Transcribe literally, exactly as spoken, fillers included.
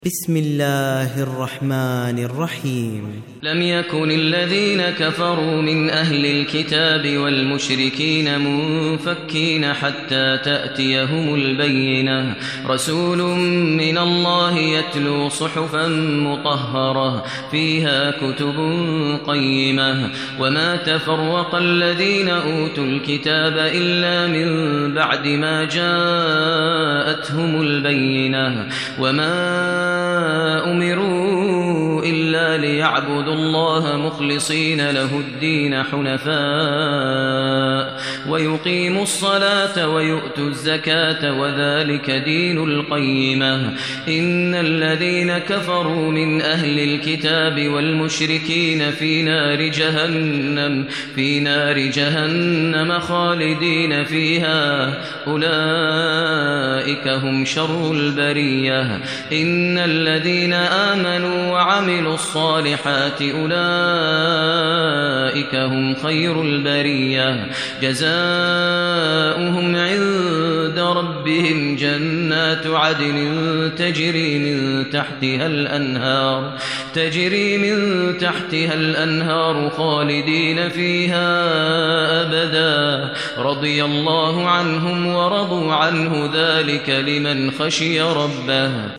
بسم الله الرحمن الرحيم. لم يكن الذين كفروا من أهل الكتاب والمشركين منفكين حتى تأتيهم البينة، رسول من الله يتلو صحفا مطهرة فيها كتب قيمة، وما تفرق الذين أوتوا الكتاب إلا من بعد ما جاءتهم البينة، وما أمروا إلا ليعبدوا الله مخلصين له الدين حنفاء ويقيموا الصلاة ويؤتوا الزكاة وذلك دين القيمة. إن الذين كفروا من أهل الكتاب والمشركين في نار جهنم في نار جهنم خالدين فيها، أولئك هم شر البرية. إن الذين آمنوا وعملوا الصالحات أولئك هم خير البرية، جزاؤهم عند ربهم جنات عدن تجري من تحتها الأنهار تجري من تحتها الأنهار خالدين فيها أبدا، رضي الله عنهم ورضوا عنه، ذلك لمن خشي ربه.